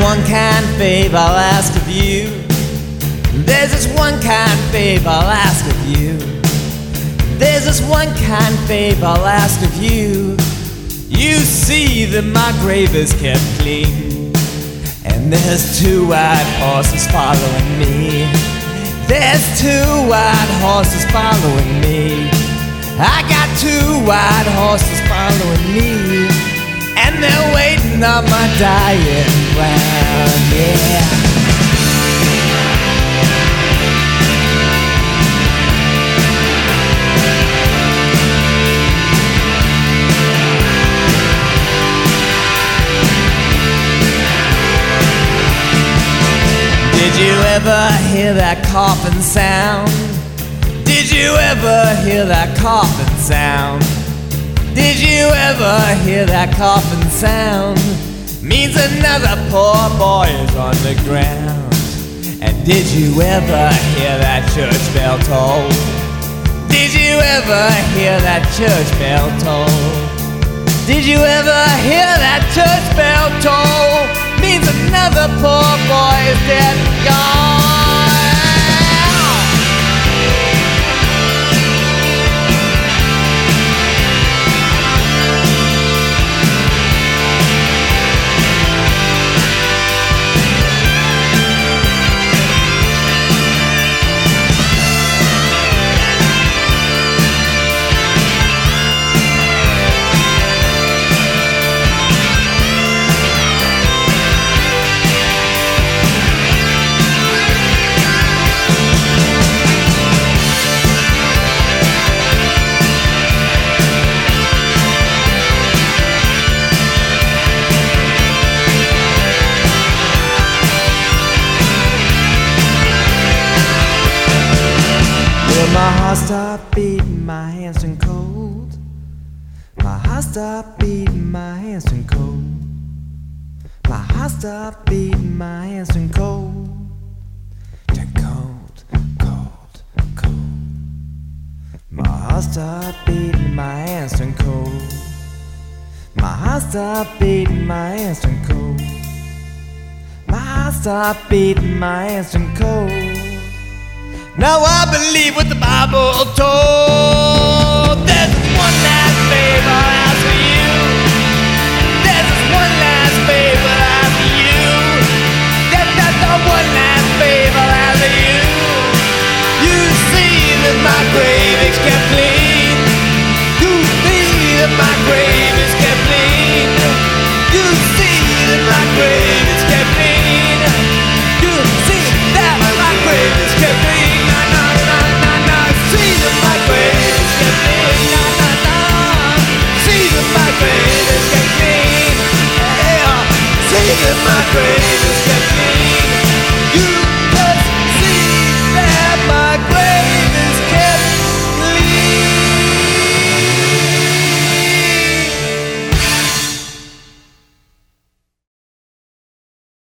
one kind favor I'll ask of you. There's this one kind favor I'll ask of you. There's this one kind favor I'll ask of you. You see that my grave is kept clean, and there's two white horses following me. There's two white horses following me. I got two white horses following me, and they're waiting on my dying ground, yeah. Did you ever hear that coffin sound? Did you ever hear that coffin sound? Did you ever hear that coffin sound? Means another poor boy is on the ground. And did you ever hear that church bell toll? Did you ever hear that church bell toll? Did you ever hear that church bell toll? Means another poor boy is dead and gone. My heart stopped beating, my hands turned cold. My heart stopped beating, my hands turned cold. My heart stopped beating, my hands turned cold. Turned cold, cold, cold. My heart stopped beating, my hands turned cold. My heart stopped beating, my hands turned cold. My heart stopped beating, my hands turned cold. Now I believe what the Bible told. There's one last favor I ask for you. There's one last favor I ask for you. There's the one last favor I ask for you. You see that my grave is kept clean. You see that my grave is kept clean. You see that my grave is kept clean. You see that my grave is kept clean. My grave is kept clean.